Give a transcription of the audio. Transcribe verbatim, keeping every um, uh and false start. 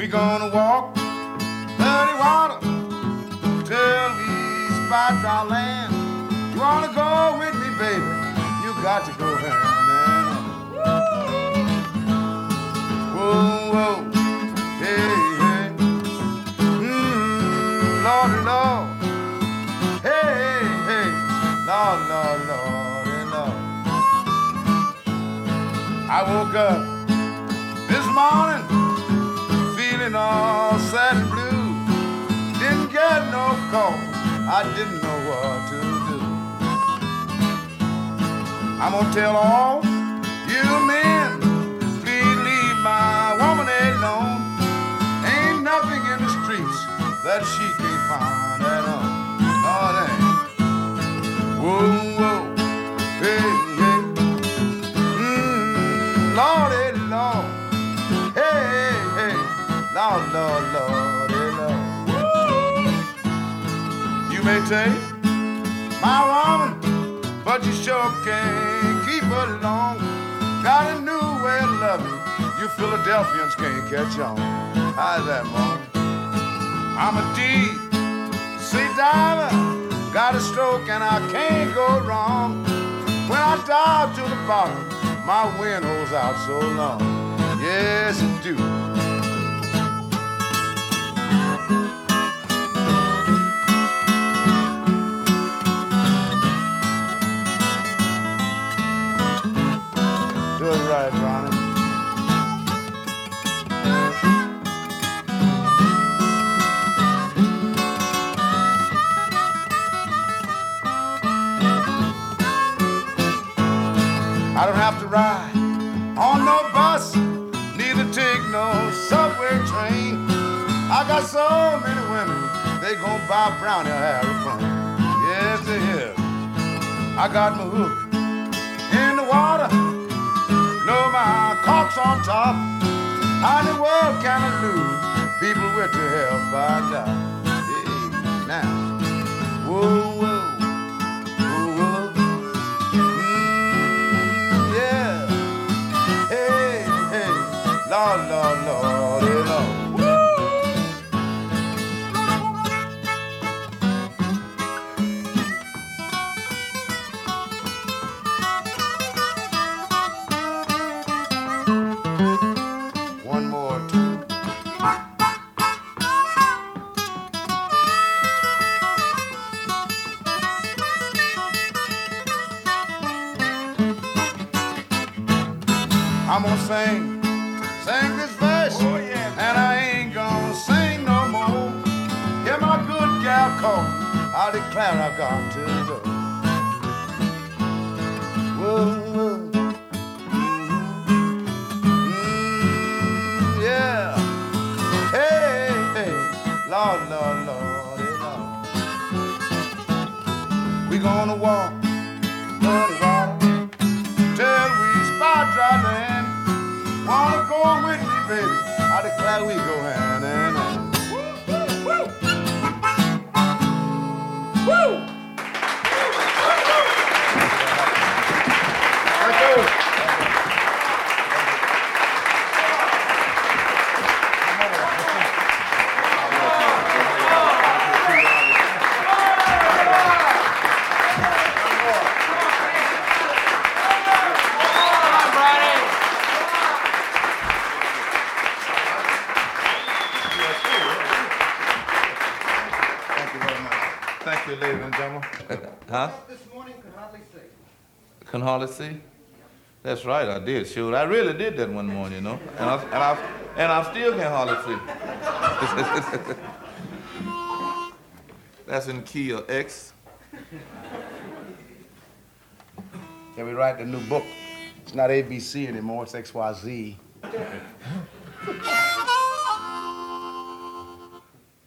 We gonna walk dirty water till we spot dry land. You wanna go with me, baby? You got to go hand in hand. Whoa, whoa, hey, hey, mmm, Lordy, Lord, hey, hey, Lord, Lord, Lordy, Lord. I woke up this morning feeling all sad and blue. Didn't get no call, I didn't know what to do. I'm gonna tell all you men, please leave my woman alone. Ain't nothing in the streets that she can't find at home. Lord, ain't. Whoa, whoa, hey, hey, mmm, Lordy, Lord, hey, hey, Lord, Lord, Lordy, Lord. You may take my woman, but you sure can't keep her long. Got a new way of loving, you Philadelphians can't catch on. How's that, Mom? I'm a deep sea diver, got a stroke and I can't go wrong. When I dive to the bottom, my wind holds out so long. Yes, it do. Do it right, Ronnie. I don't have to ride on no bus, neither take no subway train. I got so many women, they gon' buy a brownie or aeroplane. Yes, they is. I got my hook in the water, know my cock's on top. How in the world can I lose people with the help by God? Hey, now, whoa, whoa, whoa, whoa, mm, yeah, hey, hey, Lord, Lord, Lord, hey, Lord. I'm gonna sing, sing this verse, oh, yeah, and I ain't gonna sing no more. Hear my good gal call, I declare I got to go. Whoa, whoa, mm-hmm. Yeah, hey, hey, Lord, Lord, Lord, hey, Lord. We gonna walk, dirty water, till we spot dry land. Wanna go with me, baby? I declare we go hand in hand. Woo! Woo! Woo! Thank you. Ladies and gentlemen. Huh? This morning could hardly see. Can hardly see? That's right, I did. Shoot, I really did that one morning, you know. And I and I and I still can hardly see. That's in key of X. Can we write the new book? It's not A B C anymore, it's X Y Z.